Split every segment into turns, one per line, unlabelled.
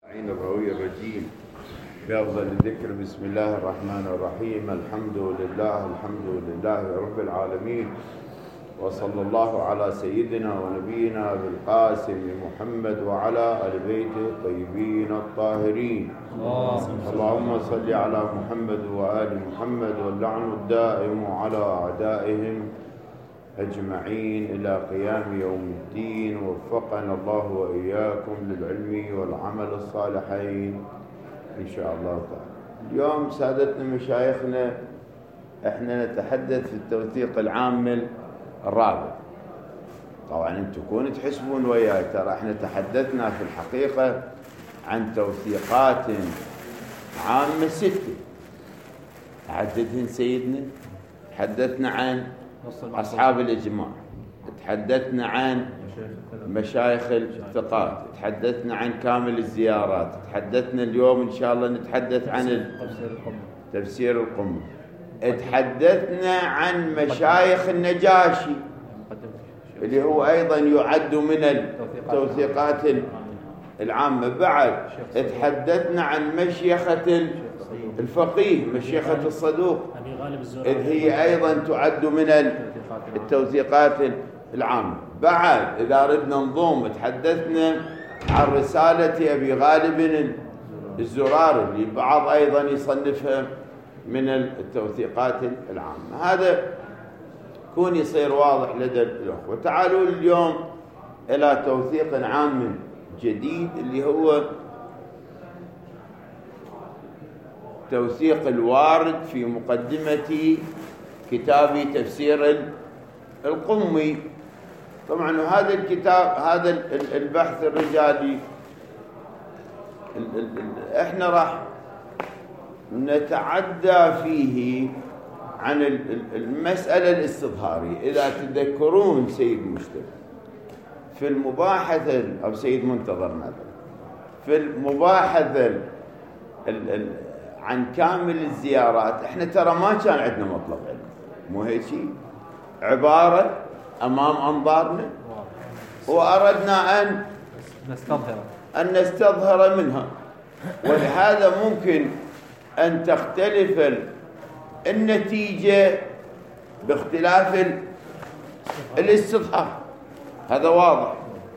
عين الروي الرجيم بأفضل الذكر. بسم الله الرحمن الرحيم. الحمد لله رب العالمين، وصلى الله على سيدنا ونبينا بالقاسم محمد وعلى آل بيته الطيبين الطاهرين. اللهم صل على محمد وآل محمد، واللعن الدائم على أعدائهم أجمعين إلى قيام يوم الدين. وفقنا الله وإياكم للعلم والعمل الصالحين إن شاء الله تعالى. اليوم سادتنا مشايخنا احنا نتحدث في التوثيق العام الرابع. طبعا انتم تكونوا تحسبون وياي، ترى احنا تحدثنا في الحقيقة عن توثيقات عامة 6 تحدثن سيدنا. تحدثنا عن أصحاب الإجماع، تحدثنا عن مشايخ الثقات، تحدثنا عن كامل الزيارات، تحدثنا اليوم إن شاء الله نتحدث عن تفسير القمة، تحدثنا عن مشايخ النجاشي اللي هو أيضا يعد من التوثيقات العامة. بعد تحدثنا عن مشيخة الفقيه، مشيخة الصدوق، إذ هي أيضا تعد من التوثيقات العامة. بعد إذا ردنا نضم تحدثنا عن رسالة أبي غالب الزراري اللي بعض أيضا يصنفها من التوثيقات العامة. هذا يكون يصير واضح لدى الأخوة. تعالوا اليوم إلى توثيق عام جديد اللي هو توثيق الوارد في مقدمة كتاب تفسير القمي. طبعا هذا الكتاب، هذا البحث الرجالي احنا راح نتعدى فيه عن المسألة الاستظهارية. إذا تذكرون سيد مشتبه في المباحث أو سيد منتظر مثلا في المباحث عن كامل الزيارات، احنا ترى ما كان عندنا مطلب علم، مو هيك عبارة أمام أنظارنا وأردنا أن نستظهر منها. ولهذا ممكن أن تختلف النتيجة باختلاف الاستظهار، هذا واضح.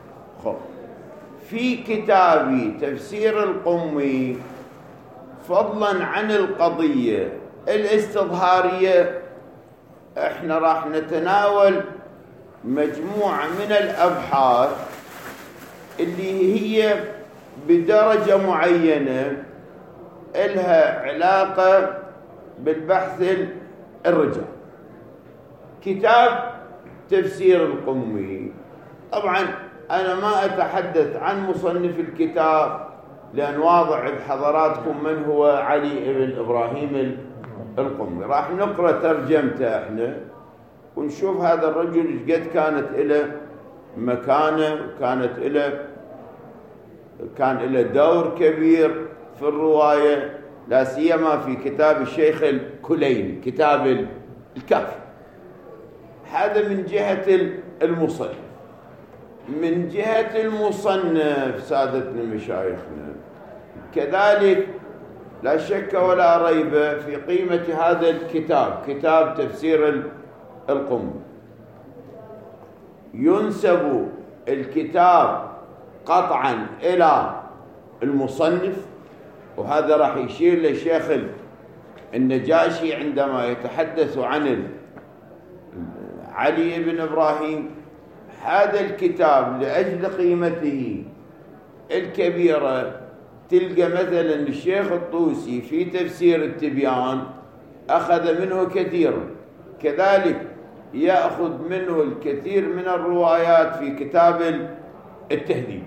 في كتاب تفسير القمي فضلا عن القضية الاستظهارية احنا راح نتناول مجموعة من الأبحاث اللي هي بدرجة معينة إلها علاقة بالبحث الرجال. كتاب تفسير القمي، طبعا أنا ما أتحدث عن مصنف الكتاب لأن واضح عند حضراتكم من هو علي بن إبراهيم القمي. راح نقرأ ترجمته احنا ونشوف هذا الرجل قد كانت له مكانة، كان له دور كبير في الرواية، لا سيما في كتاب الشيخ الكليني كتاب الكافي. هذا من جهة المصنف. من جهة المصنف سادتنا مشايخنا كذلك لا شك ولا ريب في قيمة هذا الكتاب، كتاب تفسير القمي. ينسب الكتاب قطعا إلى المصنف، وهذا راح يشير للشيخ النجاشي عندما يتحدث عن علي بن إبراهيم. هذا الكتاب لأجل قيمته الكبيرة تلقى مثلا الشيخ الطوسي في تفسير التبيان أخذ منه كثيرا، كذلك يأخذ منه الكثير من الروايات في كتاب التهذيب.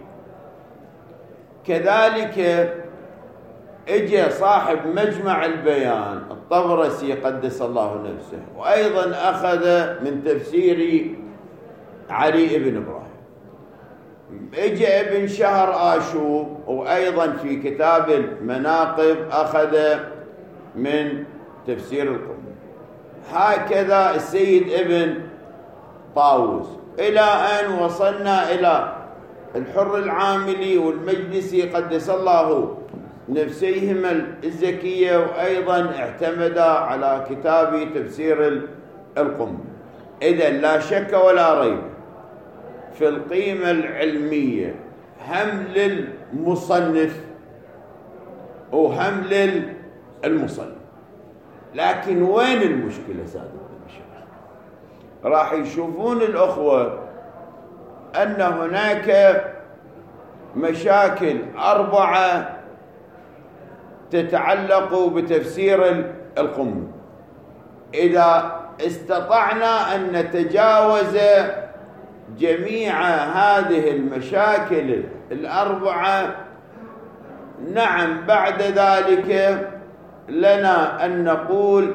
كذلك اجى صاحب مجمع البيان الطبرسي قدس الله نفسه وأيضا أخذ من تفسير علي بن إبراهيم. اجى ابن شهر آشوب وأيضا في كتاب المناقب أخذ من تفسير القمي. هكذا السيد ابن طاووس إلى أن وصلنا إلى الحر العاملي والمجلسي قدس الله نفسيهما الزكية، وأيضا اعتمدا على كتاب تفسير القم. إذن لا شك ولا ريب في القيمة العلمية هم للمصنف وهم للمصنف. لكن وين المشكلة سادة المشايخ؟ راح يشوفون الأخوة أن هناك مشاكل 4 تتعلق بتفسير القم. إذا استطعنا أن نتجاوز جميع هذه المشاكل 4، نعم بعد ذلك لنا أن نقول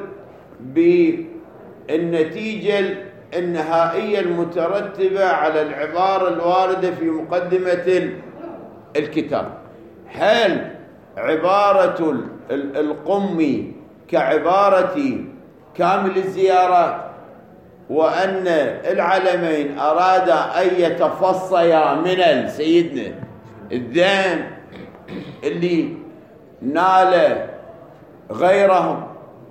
بالنتيجة النهائية المترتبة على العبارة الواردة في مقدمة الكتاب. هل عبارة القم كعبارة كامل الزيارات، وأن العلمين أرادا أن يتفصيا من سيدنا الذهن اللي نال غيرهم؟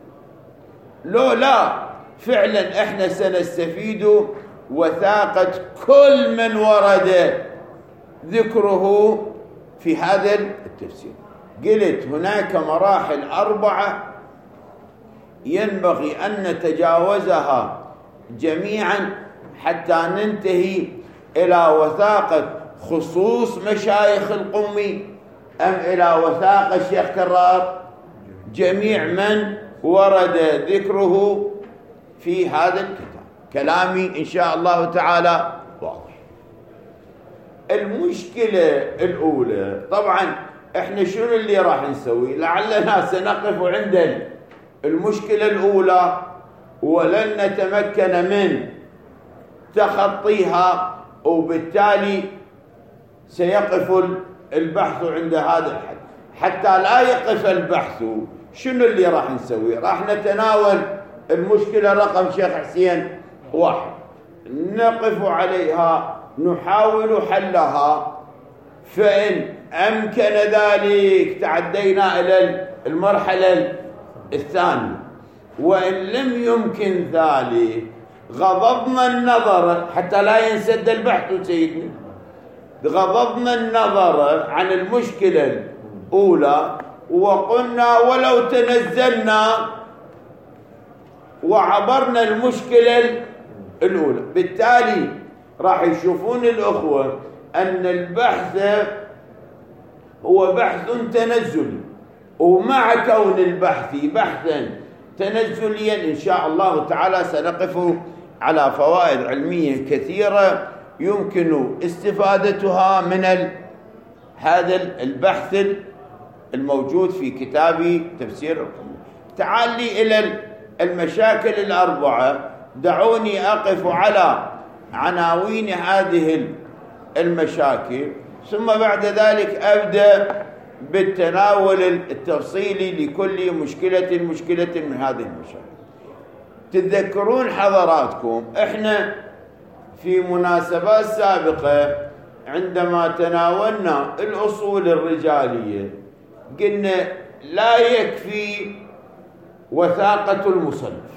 لا، فعلا احنا سنستفيد وثاقة كل من ورد ذكره في هذا التفسير. قلت هناك مراحل 4 ينبغي أن نتجاوزها جميعا حتى ننتهي إلى وثاقة خصوص مشايخ القم، أم إلى وثاقة الشيخ كرار جميع من ورد ذكره في هذا الكتاب. كلامي إن شاء الله تعالى واضح. المشكلة الأولى طبعا احنا شنو اللي راح نسوي؟ لعلنا سنقف عند المشكلة الأولى ولن نتمكن من تخطيها، وبالتالي سيقف البحث عند هذا الحد. حتى لا يقف البحث شنو اللي راح نسوي؟ راح نتناول المشكلة رقم شيخ حسين 1، نقف عليها، نحاول حلها، فإن أمكن ذلك تعدينا إلى المرحلة الثانية، وإن لم يمكن ذلك غضضنا النظر حتى لا ينسد البحث سيدنا، غضضنا النظر عن المشكلة الأولى وقلنا ولو تنزلنا وعبرنا المشكلة الأولى. بالتالي راح يشوفون الأخوة أن البحث هو بحث تنزلي، ومع كون البحث بحثا تنزليا إن شاء الله تعالى سنقف على فوائد علمية كثيرة يمكن استفادتها من هذا البحث الموجود في كتاب تفسير القم. تعالي إلى المشاكل 4، دعوني أقف على عناوين هذه المشاكل، ثم بعد ذلك أبدأ بالتناول التفصيلي لكل مشكلة من هذه المشاكل. تتذكرون حضراتكم احنا في مناسبات سابقة عندما تناولنا الأصول الرجالية قلنا لا يكفي وثاقة المصنف،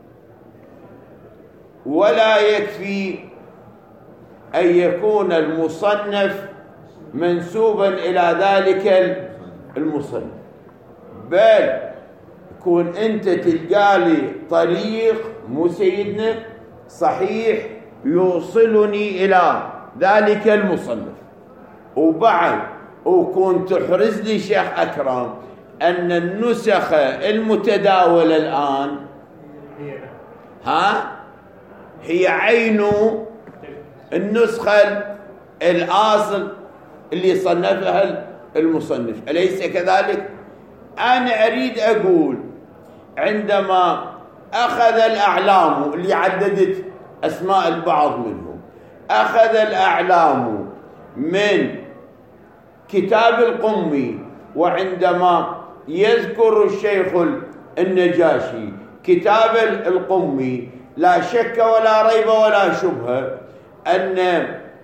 ولا يكفي أن يكون المصنف منسوبا إلى ذلك المصنف، بل يكون أنت تلقى لي طريق مو سيدنا صحيح يوصلني إلى ذلك المصنف، وبعد وكون تحرز لي شيخ أكرم أن النسخ المتداولة الآن هي عين النسخة الأصل اللي صنفها المصنف، أليس كذلك؟ أنا أريد أقول عندما أخذ الأعلام اللي عددت أسماء البعض منهم، أخذ الأعلام من كتاب القمي، وعندما يذكر الشيخ النجاشي كتاب القمي لا شك ولا ريب ولا شبهة أن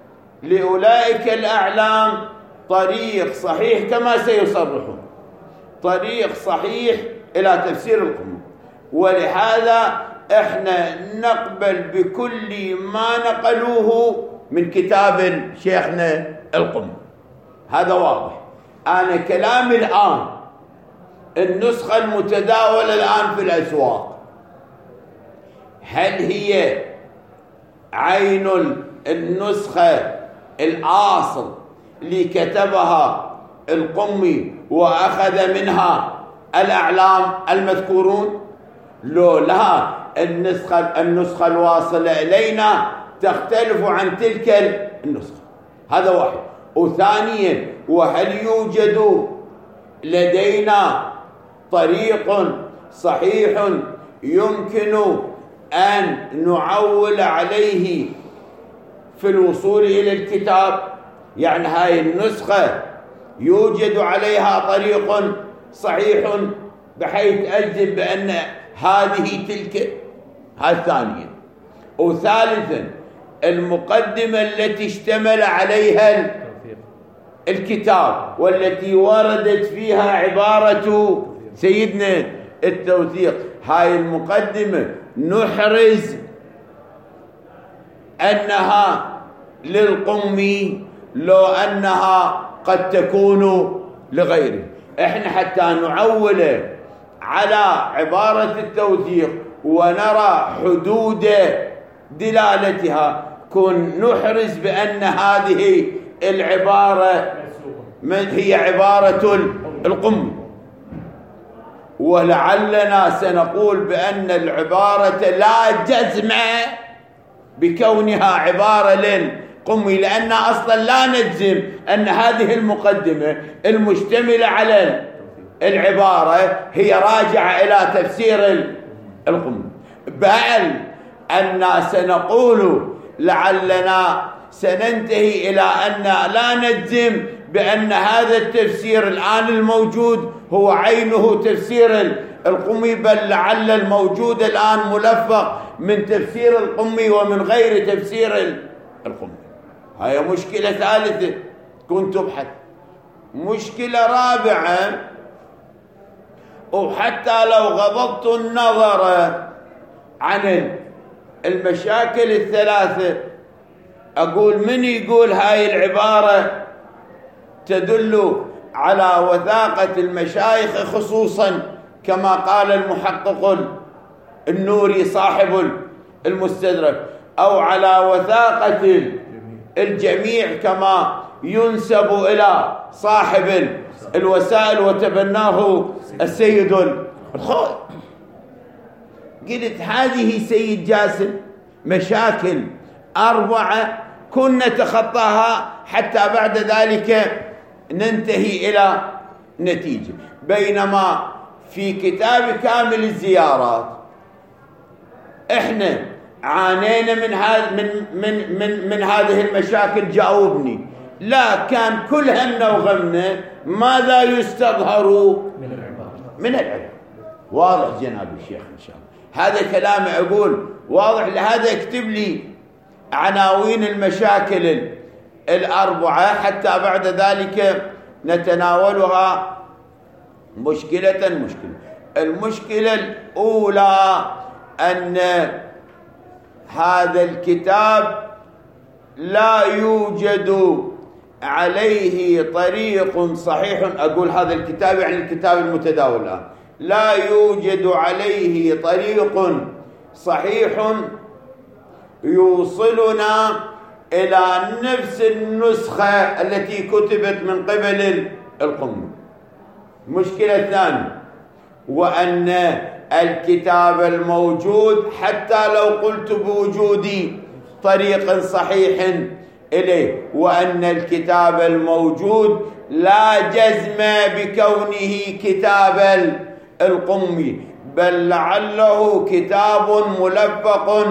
لأولئك الأعلام طريق صحيح كما سيصرحون، طريق صحيح إلى تفسير القمة. ولهذا احنا نقبل بكل ما نقلوه من كتاب شيخنا القمة، هذا واضح. أنا كلامي الآن النسخة المتداولة الآن في الأسواق، هل هي عين النسخة الأصل اللي كتبها القمي وأخذ منها الأعلام المذكورون؟ لو لا، النسخة الواصلة إلينا تختلف عن تلك النسخة، هذا واحد. وثانيا، وهل يوجد لدينا طريق صحيح يمكن أن نعول عليه في الوصول إلى الكتاب؟ يعني هاي النسخة يوجد عليها طريق صحيح بحيث أجزم بأن هذه تلك. هذا ثانيا. وثالثا، المقدمة التي اشتمل عليها الكتاب والتي وردت فيها عبارة سيدنا التوثيق، هاي المقدمة نحرز أنها للقمي لو أنها قد تكون لغيره. احنا حتى نعول على عبارة التوثيق ونرى حدود دلالتها كن نحرز بأن هذه العبارة هي عبارة القمي، ولعلنا سنقول بأن العبارة لا جزم بكونها عبارة للقمي، لأن أصلا لا نجزم أن هذه المقدمة المشتملة على العبارة هي راجعة إلى تفسير القمي، بل أن سنقول لعلنا سننتهي إلى أن لا نجزم بأن هذا التفسير الآن الموجود هو عينه تفسير القمي، بل لعل الموجود الآن ملفق من تفسير القمي ومن غير تفسير القمي. هاي مشكلة ثالثة كنت تبحث. مشكلة رابعة، وحتى لو غضضت النظر عن المشاكل الثلاثة أقول من يقول هاي العبارة تدل على وثاقة المشايخ، خصوصا كما قال المحقق النوري صاحب المستدرك، أو على وثاقة الجميع كما ينسب إلى صاحب الوسائل وتبناه السيد الخوئي. قلت هذه سيد جاسم مشاكل 4 كنا نتخطاها حتى بعد ذلك ننتهي إلى نتيجة، بينما في كتاب كامل الزيارات احنا عانينا من هذه المشاكل. جاوبني، لا كان كل همنا وغمنا ماذا يستظهر من العلم. واضح جناب الشيخ إن شاء الله هذا كلام أقول واضح. لهذا اكتب لي عناوين المشاكل 4 حتى بعد ذلك نتناولها مشكلة. المشكلة الأولى أن هذا الكتاب لا يوجد عليه طريق صحيح. أقول هذا الكتاب يعني الكتاب المتداول الآن، لا يوجد عليه طريق صحيح يوصلنا إلى نفس النسخة التي كتبت من قبل القمي. المشكلة الثانية، وأن الكتاب الموجود حتى لو قلت بوجود طريق صحيح إليه، وأن الكتاب الموجود لا جزم بكونه كتاب القمي، بل لعله كتاب ملفق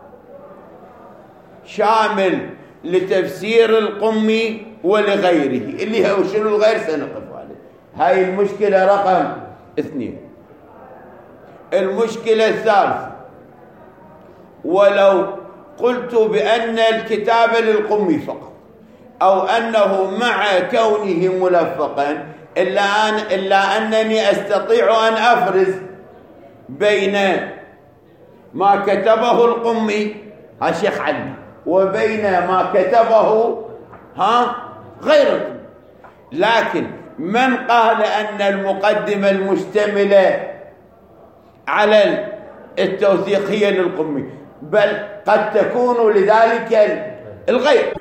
شامل لتفسير القمي ولغيره، اللي هو شنو الغير سنقف عليه. هاي المشكلة رقم 2. المشكلة الثالثة، ولو قلت بأن الكتاب للقمي فقط أو أنه مع كونه ملفقا إلا أنني أستطيع أن أفرز بين ما كتبه القمي الشيخ علي وبين ما كتبه غير القمي. لكن من قال أن المقدمة المشتملة على التوثيق هي للقمي؟ بل قد تكون لذلك الغير.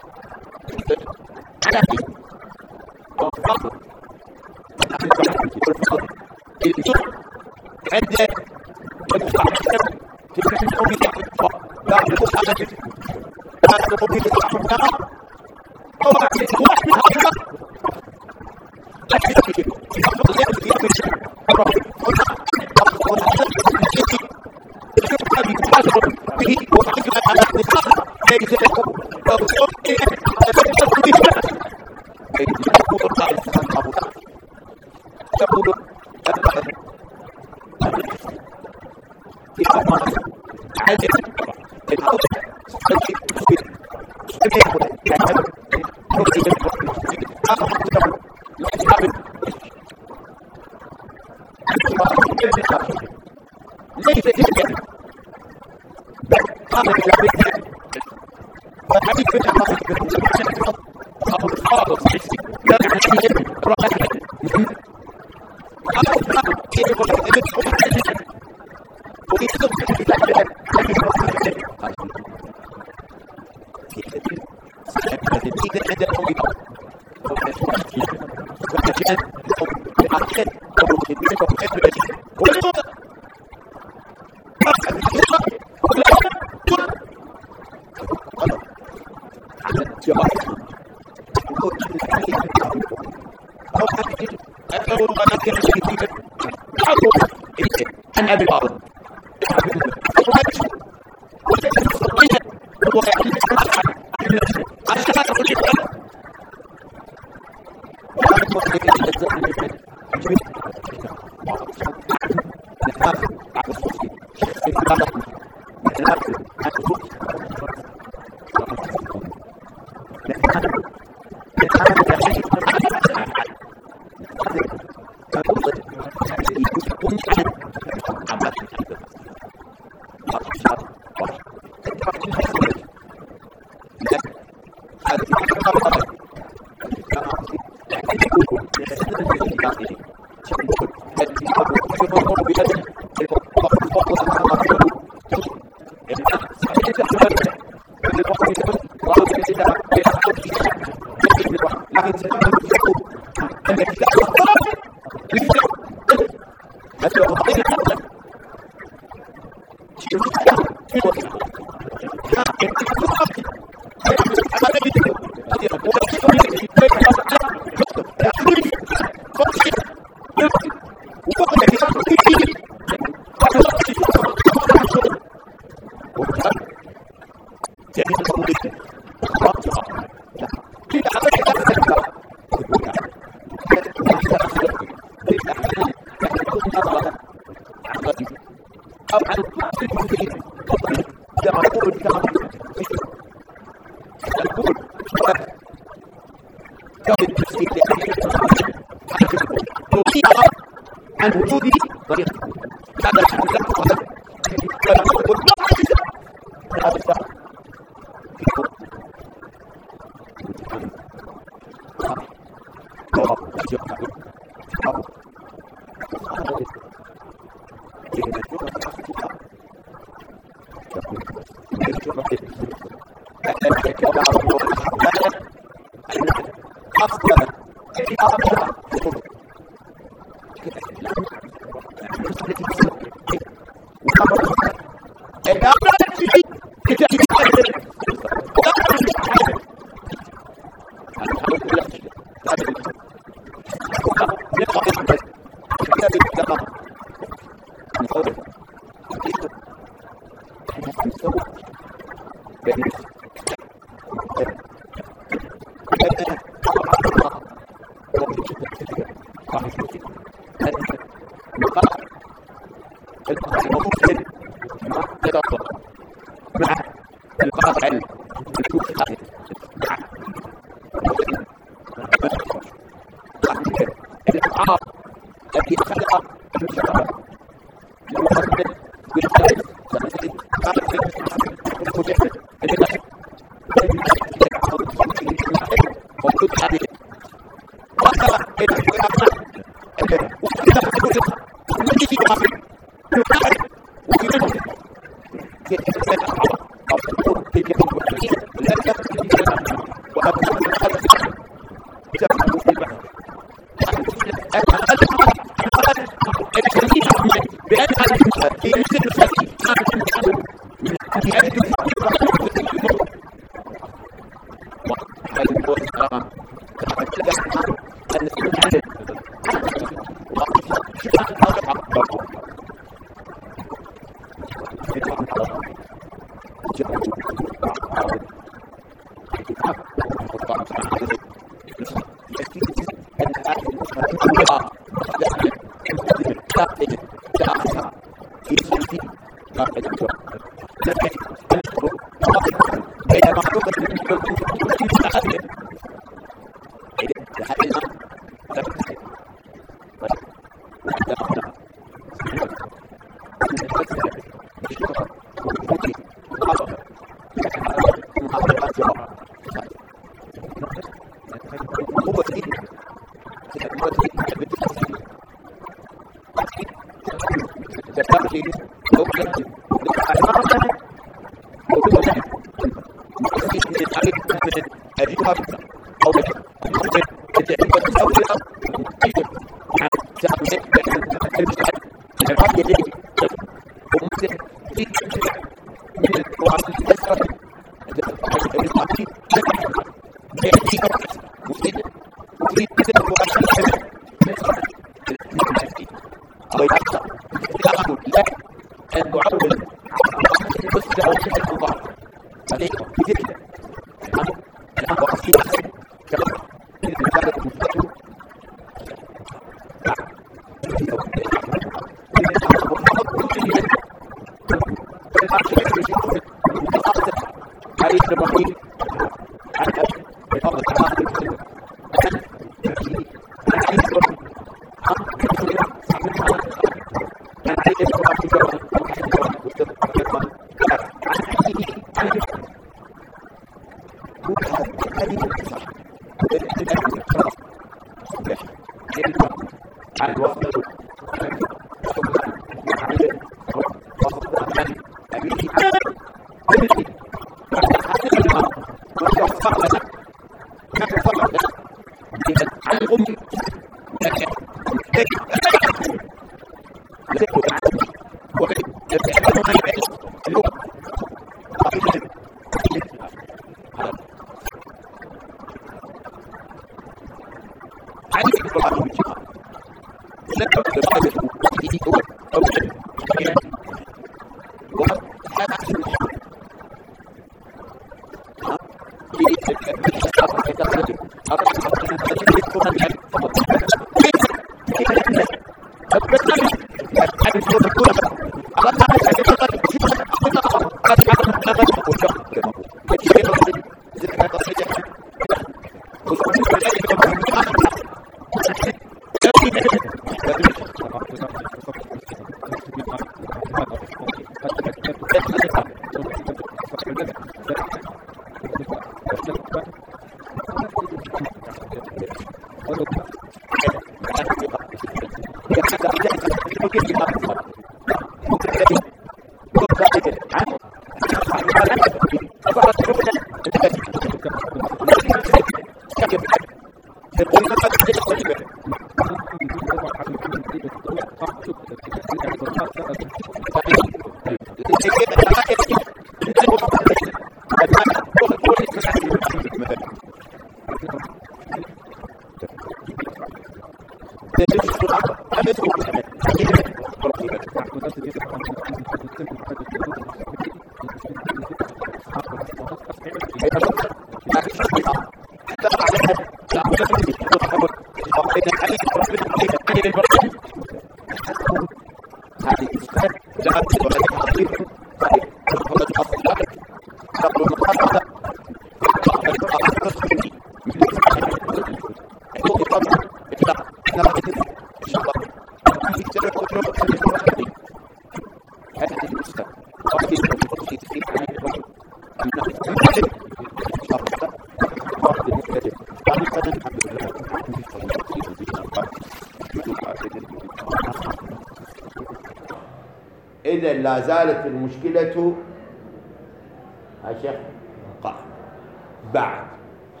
إذا لا زالت المشكلة يا شيخ بعد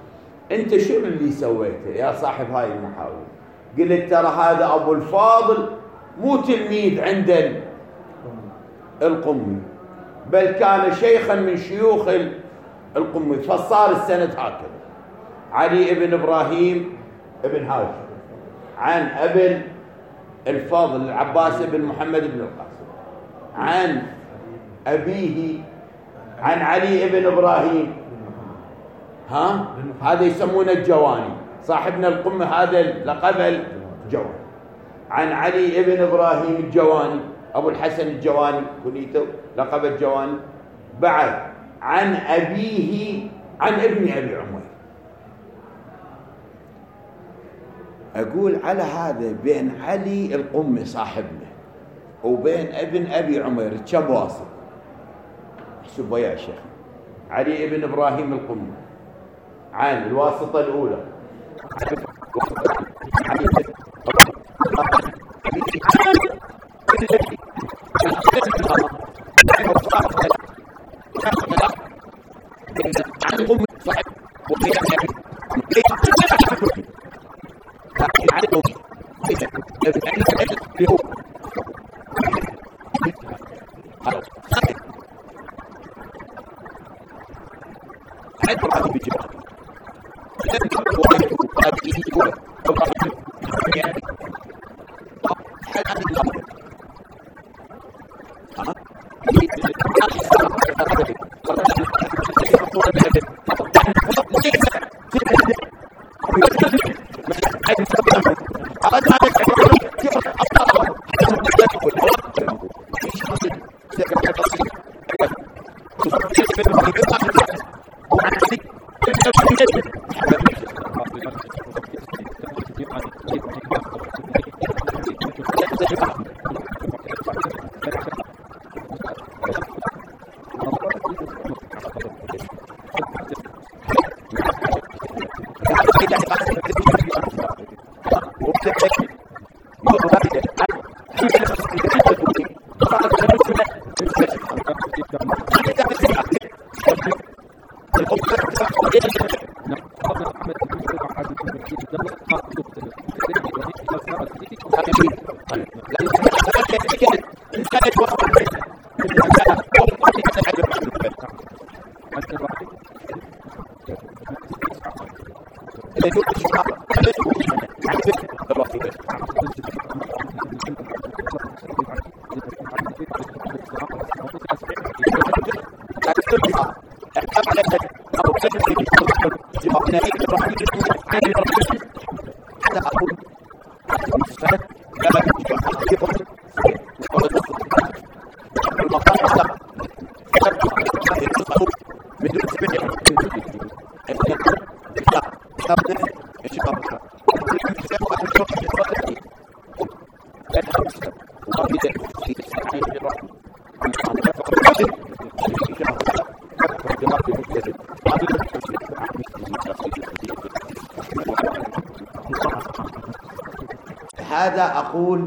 أنت شو اللي سويته يا صاحب هاي المحاور؟ قلت ترى هذا أبو الفاضل مو تلميذ عند القمي، بل كان شيخا من شيوخ القمي، فصار السند هكذا: علي بن إبراهيم بن هاشم عن أبي الفضل العباس بن محمد بن القاسم عن أبيه عن علي بن إبراهيم، هذا يسمونه الجواني، صاحبنا القمة هذا لقب الجواني، عن علي بن إبراهيم الجواني أبو الحسن الجواني كنيته لقب الجواني، بعد عن أبيه عن ابن أبي عمير. أقول على هذا بين علي القمي صاحبنا وبين ابن أبي عمير كم واصل؟ احسبوا يا شيخ. علي بن إبراهيم القمي عن الواسطة الأولى هذا أقول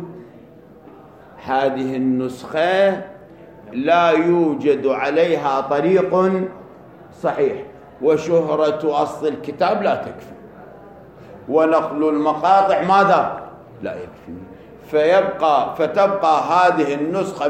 هذه النسخة لا يوجد عليها طريق صحيح، وشهرة أصل الكتاب لا تكفي، ونقل المقاطع ماذا؟ لا يكفي، فتبقى هذه النسخة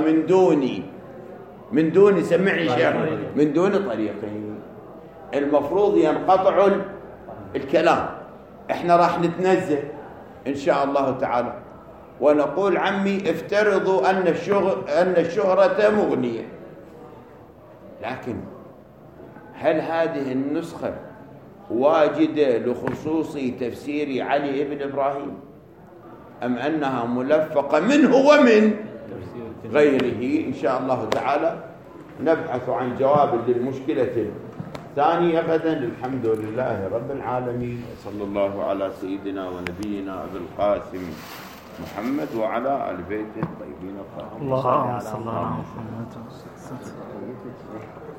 من دون سمعني شيخ، من دون طريقين. المفروض ينقطع الكلام. احنا راح نتنزه إن شاء الله تعالى ونقول عمي افترضوا أن الشهرة مغنية، لكن هل هذه النسخة واجدة لخصوص تفسير علي بن إبراهيم أم أنها ملفقة منه ومن غيره؟ إن شاء الله تعالى نبحث عن جواب للمشكلة الثانية غدا. الحمد لله رب العالمين، وصلى الله على سيدنا ونبينا أبي القاسم محمد وعلى آل بيته الطيبين الطاهرين.
اللهم صل على محمد.